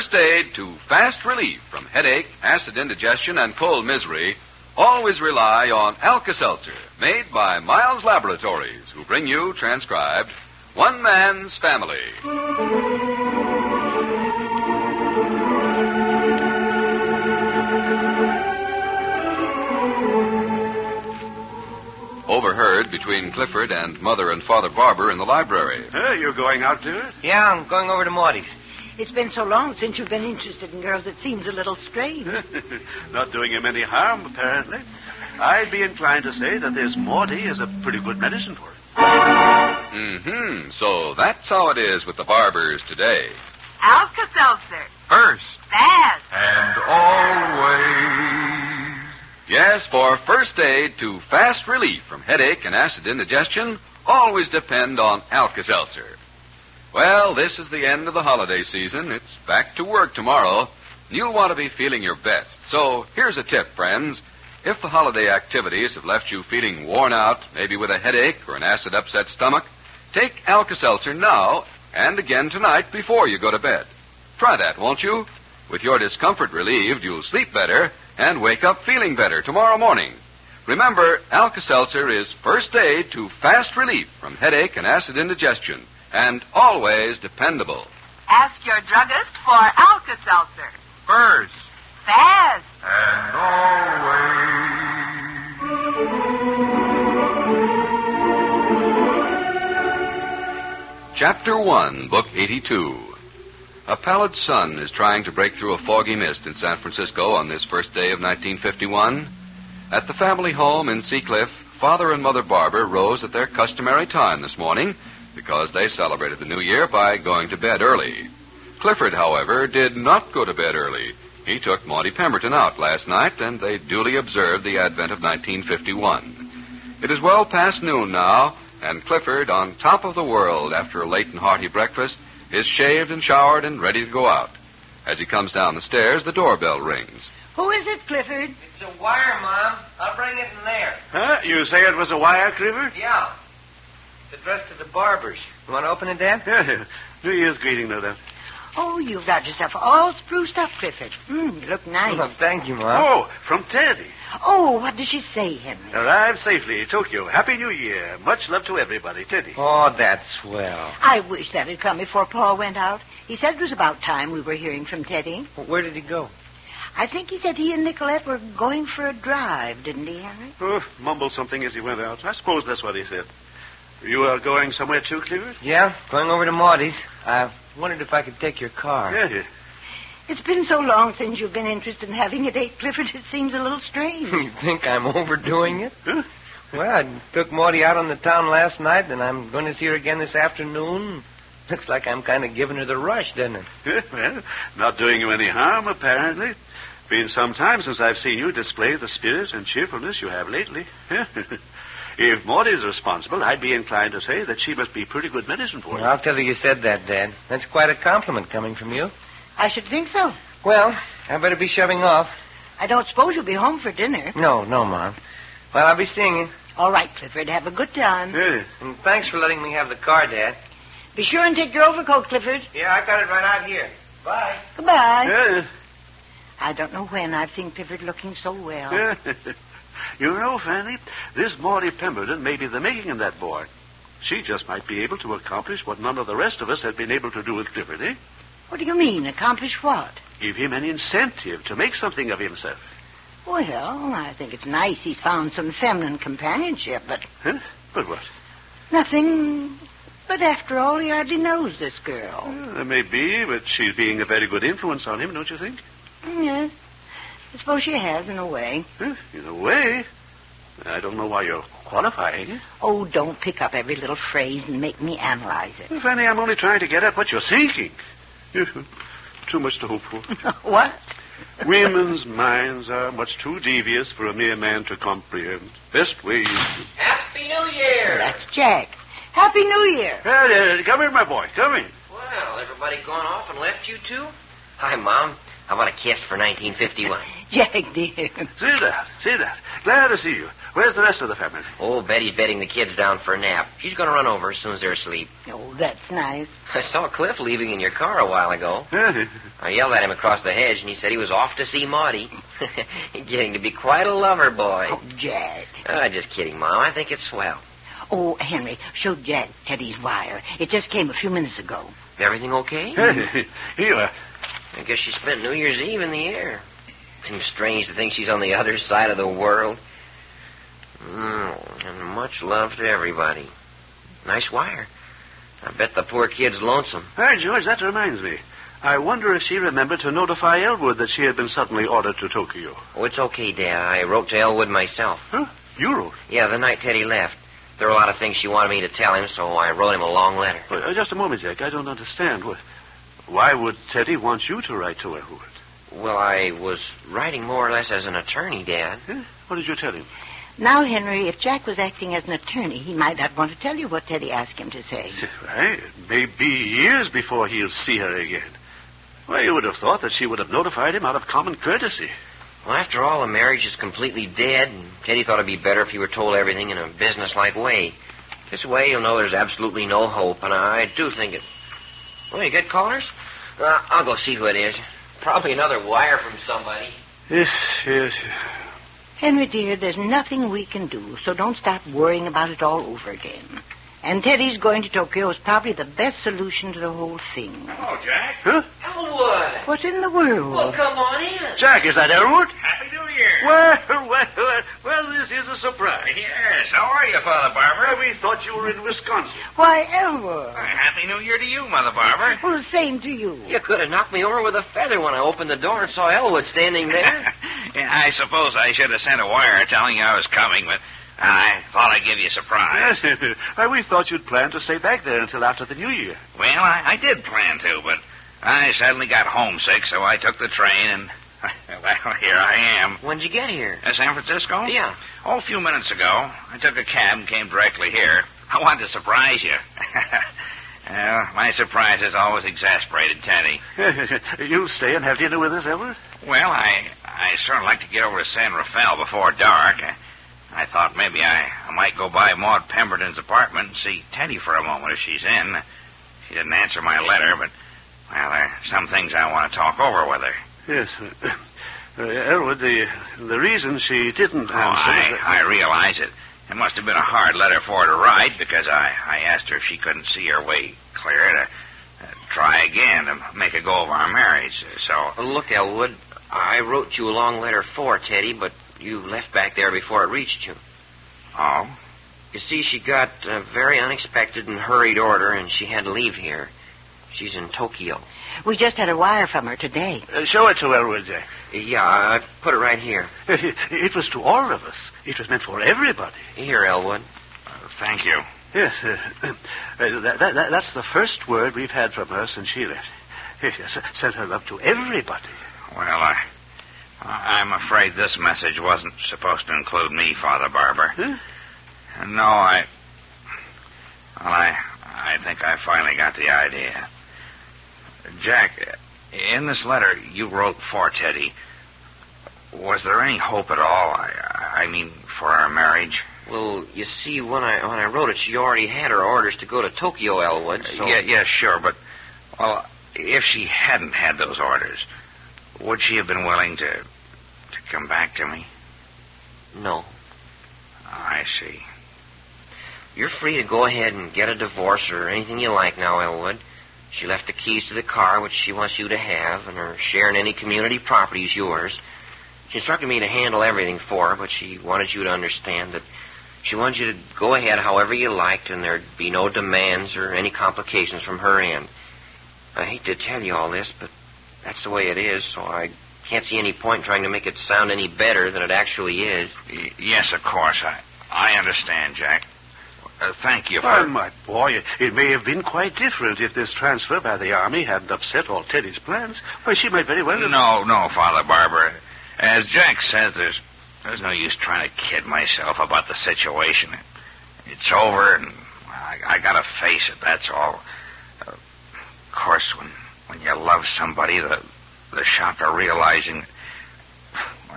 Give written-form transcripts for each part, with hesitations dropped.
first aid to fast relief from headache, acid indigestion, and cold misery, always rely on Alka-Seltzer, made by Miles Laboratories, who bring you, transcribed, One Man's Family. Overheard between Clifford and Mother and Father Barber in the library. You're going out to it? Yeah, I'm going over to Morty's. It's been so long since you've been interested in girls, it seems a little strange. Not doing him any harm, apparently. I'd be inclined to say that this Morty is a pretty good medicine for it. Mm-hmm. So that's how it is with the Barbers today. Alka-Seltzer. First. Fast. And always. Yes, for first aid to fast relief from headache and acid indigestion, always depend on Alka-Seltzer. Well, this is the end of the holiday season. It's back to work tomorrow. You'll want to be feeling your best. So here's a tip, friends. If the holiday activities have left you feeling worn out, maybe with a headache or an acid-upset stomach, take Alka-Seltzer now and again tonight before you go to bed. Try that, won't you? With your discomfort relieved, you'll sleep better and wake up feeling better tomorrow morning. Remember, Alka-Seltzer is first aid to fast relief from headache and acid indigestion, and always dependable. Ask your druggist for Alka-Seltzer. First. Fast. And always. Chapter 1, Book 82. A pallid sun is trying to break through a foggy mist in San Francisco on this first day of 1951. At the family home in Seacliff, Father and Mother Barber rose at their customary time this morning because they celebrated the New Year by going to bed early. Clifford, however, did not go to bed early. He took Monty Pemberton out last night, and they duly observed the advent of 1951. It is well past noon now, and Clifford, on top of the world after a late and hearty breakfast, is shaved and showered and ready to go out. As he comes down the stairs, the doorbell rings. Who is it, Clifford? It's a wire, Mom. I'll bring it in there. Huh? You say it was a wire, Clifford? Yeah. It's addressed to the Barbers. You want to open it, Dad? Yeah. New Year's greeting, no doubt. Oh, you've got yourself all spruced up, Clifford. You look nice. Oh, thank you, Mom. Oh, from Teddy. Oh, what does she say, Henry? Arrived safely, Tokyo. Happy New Year. Much love to everybody, Teddy. Oh, that's swell. I wish that had come before Paul went out. He said it was about time we were hearing from Teddy. Well, where did he go? I think he said he and Nicolette were going for a drive, didn't he, Henry? Oh, mumbled something as he went out. I suppose that's what he said. You are going somewhere too, Clifford? Yeah, going over to Morty's. I wondered if I could take your car. Yeah. It's been so long since you've been interested in having a date, Clifford, it seems a little strange. You think I'm overdoing it? Huh? Well, I took Morty out on the town last night, and I'm going to see her again this afternoon. Looks like I'm kind of giving her the rush, doesn't it? Well, not doing you any harm, apparently. Been some time since I've seen you display the spirit and cheerfulness you have lately. If Morty's responsible, I'd be inclined to say that she must be pretty good medicine for you. Well, I'll tell her you said that, Dad. That's quite a compliment coming from you. I should think so. Well, I better be shoving off. I don't suppose you'll be home for dinner. No, Mom. Well, I'll be seeing you. All right, Clifford, have a good time. Yeah. And thanks for letting me have the car, Dad. Be sure and take your overcoat, Clifford. Yeah, I got it right out here. Bye. Goodbye. Yeah. I don't know when I've seen Clifford looking so well. Yeah. You know, Fanny, this Morty Pemberton may be the making of that boy. She just might be able to accomplish what none of the rest of us have been able to do with Clifford, eh? What do you mean, accomplish what? Give him an incentive to make something of himself. Well, I think it's nice he's found some feminine companionship, but... Huh? But what? Nothing. But after all, he hardly knows this girl. There may be, but she's being a very good influence on him, don't you think? Yes. I suppose she has, in a way. Huh? In a way. I don't know why you're qualifying. Oh, don't pick up every little phrase and make me analyze it. Well, Fanny, I'm only trying to get at what you're thinking. Too much to hope for. What? Women's minds are much too devious for a mere man to comprehend. Best way is to... Happy New Year! That's Jack. Happy New Year. Come here, my boy. Come in. Well, everybody gone off and left you two? Hi, Mom. I want a kiss for 1951. Jack, dear. See that. Glad to see you. Where's the rest of the family? Oh, Betty's bedding the kids down for a nap. She's going to run over as soon as they're asleep. Oh, that's nice. I saw Cliff leaving in your car a while ago. I yelled at him across the hedge, and he said he was off to see Maudie. Getting to be quite a lover boy. Oh, Jack. Just kidding, Mom. I think it's swell. Oh, Henry, show Jack Teddy's wire. It just came a few minutes ago. Everything okay? Here you are. I guess she spent New Year's Eve in the air. Seems strange to think she's on the other side of the world. And much love to everybody. Nice wire. I bet the poor kid's lonesome. Hey, George, that reminds me. I wonder if she remembered to notify Elwood that she had been suddenly ordered to Tokyo. Oh, it's okay, Dad. I wrote to Elwood myself. Huh? You wrote? Yeah, the night Teddy left. There were a lot of things she wanted me to tell him, so I wrote him a long letter. Just a moment, Jack. I don't understand. Why would Teddy want you to write to Elwood? Well, I was writing more or less as an attorney, Dad. Huh? What did you tell him? Now, Henry, if Jack was acting as an attorney, he might not want to tell you what Teddy asked him to say. Right. It may be years before he'll see her again. Well, you would have thought that she would have notified him out of common courtesy. Well, after all, the marriage is completely dead, and Teddy thought it'd be better if he were told everything in a businesslike way. This way, you'll know there's absolutely no hope, and I do think it... Well, you get callers? I'll go see who it is. Probably another wire from somebody. Yes. Henry, dear, there's nothing we can do, so don't start worrying about it all over again. And Teddy's going to Tokyo is probably the best solution to the whole thing. Hello, Jack. Huh? Elwood! What in the world? Well, come on in. Jack, is that Elwood? Happy New Year. Well, this is a surprise. Yes, how are you, Father Barber? We thought you were in Wisconsin. Why, Elwood. Happy New Year to you, Mother Barber. Well, same to you. You could have knocked me over with a feather when I opened the door and saw Elwood standing there. Yeah, I suppose I should have sent a wire telling you I was coming, but I thought I'd give you a surprise. Yes. Well, we thought you'd plan to stay back there until after the New Year. Well, I did plan to, but I suddenly got homesick, so I took the train, and, well, here I am. When'd you get here? San Francisco? Yeah. Oh, a few minutes ago. I took a cab and came directly here. I wanted to surprise you. Well, my surprises always exasperated Teddy. You'll stay and have dinner with us, Elwood? Well, I sort of like to get over to San Rafael before dark. I thought maybe I might go by Maud Pemberton's apartment and see Teddy for a moment if she's in. She didn't answer my letter, but, well, there are some things I want to talk over with her. Yes. Elwood, the reason she didn't answer... I realize it. It must have been a hard letter for her to write because I asked her if she couldn't see her way clear to try again to make a go of our marriage. So... Look, Elwood, I wrote you a long letter for Teddy, but you left back there before it reached you. Oh? You see, she got a very unexpected and hurried order, and she had to leave here. She's in Tokyo. We just had a wire from her today. Show it to Elwood, Jack. Yeah, I put it right here. It was to all of us. It was meant for everybody. Here, Elwood. Thank you. Yes, that's the first word we've had from her since she left. Yes, sent her love to everybody. Well, I'm afraid this message wasn't supposed to include me, Father Barber. Huh? No, I think I finally got the idea. Jack, in this letter you wrote for Teddy, was there any hope at all? I mean, for our marriage? Well, you see, when I wrote it, she already had her orders to go to Tokyo, Elwood, so... Yeah, sure, but, well, if she hadn't had those orders, would she have been willing to come back to me? No. I see. You're free to go ahead and get a divorce or anything you like now, Elwood. She left the keys to the car, which she wants you to have, and her share in any community property is yours. She instructed me to handle everything for her, but she wanted you to understand that she wanted you to go ahead however you liked, and there'd be no demands or any complications from her end. I hate to tell you all this, but that's the way it is, so I can't see any point in trying to make it sound any better than it actually is. Yes, of course. I understand, Jack. Thank you for... Oh, my boy, it may have been quite different if this transfer by the Army hadn't upset all Teddy's plans. Why, she might very well have... No, Father Barber. As Jack says, there's no use trying to kid myself about the situation. It's over, and I gotta face it, that's all. Of course, when you love somebody, the shock of realizing...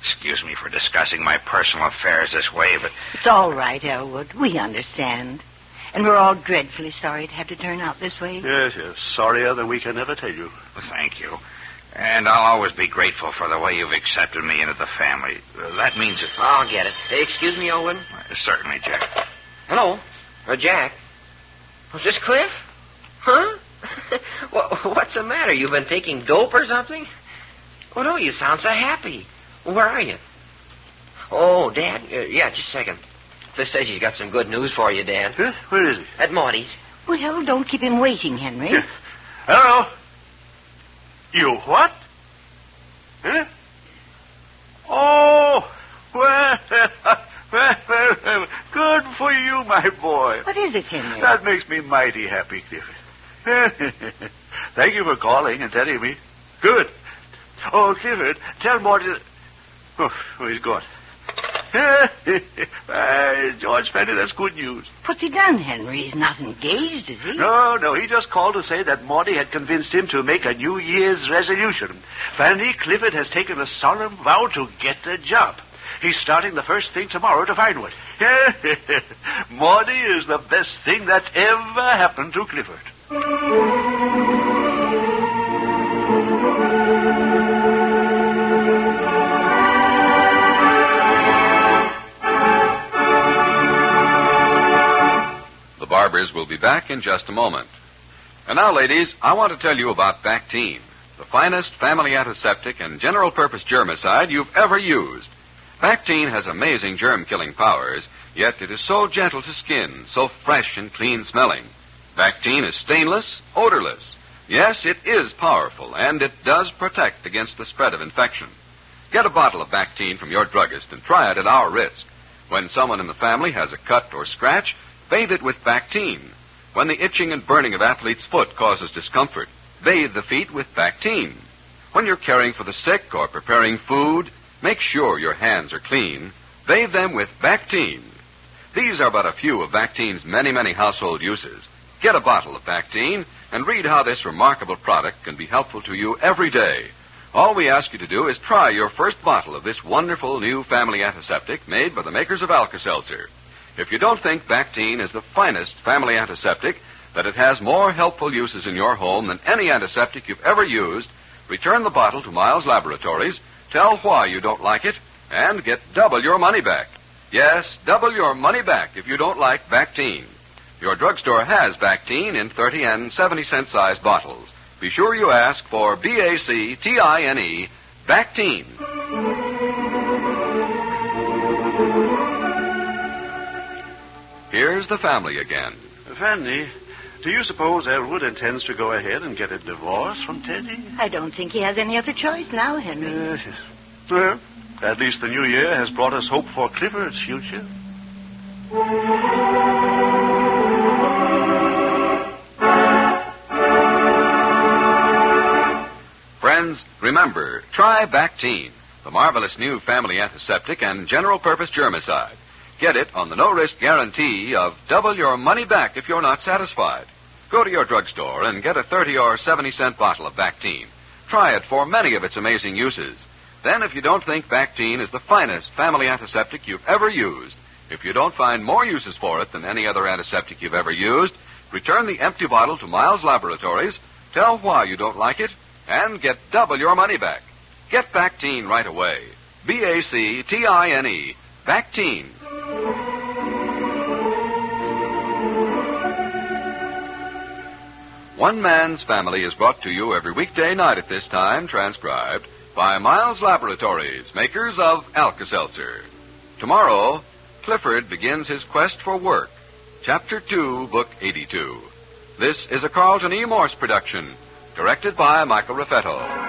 Excuse me for discussing my personal affairs this way, but... It's all right, Elwood. We understand. And we're all dreadfully sorry to have to turn out this way. Yes. Sorrier than we can ever tell you. Thank you. And I'll always be grateful for the way you've accepted me into the family. That means it... I'll get it. Hey, excuse me, Elwood. Certainly, Jack. Hello. Jack. Was this Cliff? Huh? What's the matter? You've been taking dope or something? Oh, no, you sound so happy. Where are you? Oh, Dad? Yeah, just a second. Cliff says he's got some good news for you, Dad. Huh? Where is he? At Maudie's. Well, don't keep him waiting, Henry. Yeah. Hello? You what? Huh? Oh, well, good for you, my boy. What is it, Henry? That makes me mighty happy, Clifford. Thank you for calling and telling me. Good. Oh, Clifford, tell Morty that... Oh, he's gone. George Fenny, that's good news. What's he done, Henry? He's not engaged, is he? No, he just called to say that Morty had convinced him to make a New Year's resolution. Fanny, Clifford has taken a solemn vow to get a job. He's starting the first thing tomorrow to find one. Morty is the best thing that ever happened to Clifford. The Barbers will be back in just a moment. And now, ladies, I want to tell you about Bactine, the finest family antiseptic and general-purpose germicide you've ever used. Bactine has amazing germ-killing powers, yet it is so gentle to skin, so fresh and clean-smelling. Bactine is stainless, odorless. Yes, it is powerful, and it does protect against the spread of infection. Get a bottle of Bactine from your druggist and try it at our risk. When someone in the family has a cut or scratch, bathe it with Bactine. When the itching and burning of athlete's foot causes discomfort, bathe the feet with Bactine. When you're caring for the sick or preparing food, make sure your hands are clean. Bathe them with Bactine. These are but a few of Bactine's many, many household uses. Get a bottle of Bactine and read how this remarkable product can be helpful to you every day. All we ask you to do is try your first bottle of this wonderful new family antiseptic made by the makers of Alka-Seltzer. If you don't think Bactine is the finest family antiseptic, that it has more helpful uses in your home than any antiseptic you've ever used, return the bottle to Miles Laboratories, tell why you don't like it, and get double your money back. Yes, double your money back if you don't like Bactine. Your drugstore has Bactine in 30 and 70-cent size bottles. Be sure you ask for Bactine, Bactine. Here's the family again. Fanny, do you suppose Elwood intends to go ahead and get a divorce from Teddy? I don't think he has any other choice now, Henry. Yes. Well, at least the new year has brought us hope for Clifford's future. Friends, remember, try Bactine, the marvelous new family antiseptic and general-purpose germicide. Get it on the no-risk guarantee of double your money back if you're not satisfied. Go to your drugstore and get a 30 or 70-cent bottle of Bactine. Try it for many of its amazing uses. Then, if you don't think Bactine is the finest family antiseptic you've ever used, if you don't find more uses for it than any other antiseptic you've ever used, return the empty bottle to Miles Laboratories, tell why you don't like it, and get double your money back. Get Bactine right away. Bactine, Bactine. One Man's Family is brought to you every weekday night at this time, transcribed by Miles Laboratories, makers of Alka-Seltzer. Tomorrow, Clifford begins his quest for work. Chapter 2, Book 82. This is a Carlton E. Morse production, directed by Michael Raffetto.